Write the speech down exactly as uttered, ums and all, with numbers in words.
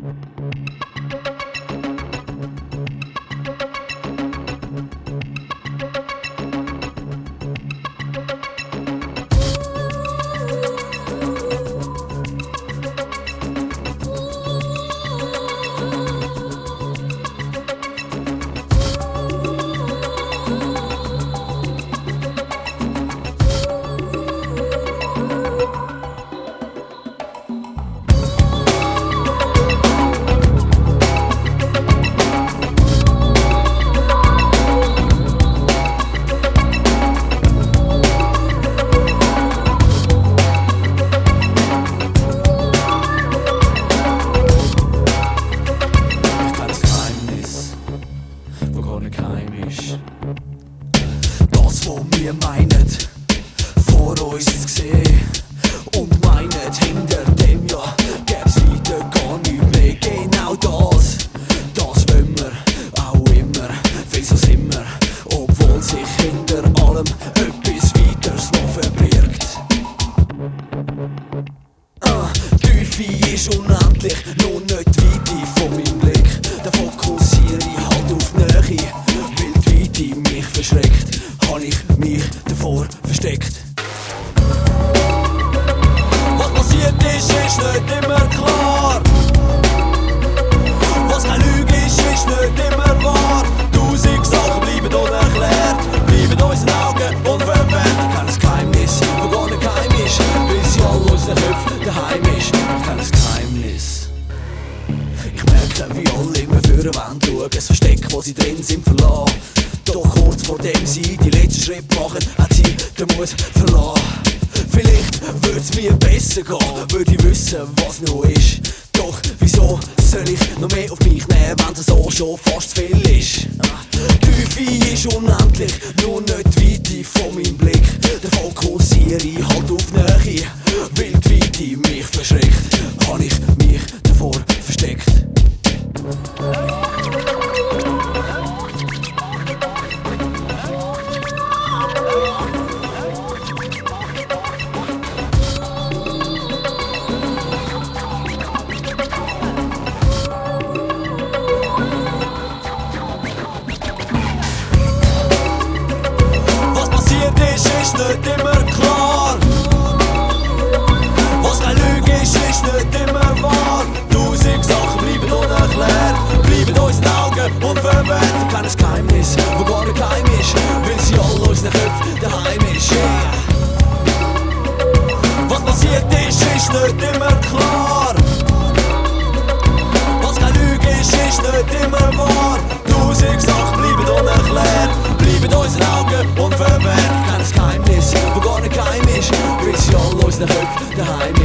Das, was wir meinen, vor uns zu sehen und meinen, hinter dem ja gäb's weiter gar nicht mehr. Genau das, das wollen wir auch immer, weil so sind wir, obwohl sich hinter allem etwas weiteres noch verbirgt. Ah, die Tiefe ist unendlich, nur nicht die Weite von meinem Blick. Da fokussiere ich halt auf die Nähe, weil die Weite mich verschreckt, habe ich mich davor versteckt. Was passiert ist, ist nicht immer klar. Was keine Lüge ist, ist nicht immer wahr. Tausend Sachen bleiben unerklärt, bleiben unseren Augen unverwehrt. Ich kenne ein Geheimnis, wo gar nicht geheim ist, weil sie all unseren Köpfen daheim ist. Ich kenne ein Geheimnis. Ich merke, wie alle immer für wollen schauen, das Versteck, wo sie drin sind, verlassen. Doch kurz vor dem sie die letzten Schritte machen, hat sie den Mut verlassen. Vielleicht würd's mir besser gehen, würde ich wissen, was noch ist. Doch wieso soll ich noch mehr auf mich nehmen, wenn das so schon fast zu viel ist? Die Tiefe ist unendlich, nur nicht die Weite von meinem Blick. Da fokussiere ich halt auf die Nähe, weil die Weite mich verschreckt, habe ich mich davor versteckt. Ist nicht immer klar. Was keine Lüge ist, ist nicht immer wahr. Tausend Sachen bleiben unerklärt, bleiben unseren Augen unverwehrt. Ich kenne ein Geheimnis, wo gar nicht geheim ist, weil sie all unseren Köpfen daheim ist. Yeah. Was passiert ist, ist nicht immer klar. Was keine Lüge ist, ist nicht immer wahr. Tausend Sachen bleiben unerklärt, bleiben unseren Augen unverwehrt. Ich kenne ein Geheimnis, wo gar nicht geheim ist, weil sie all unseren Köpfen daheim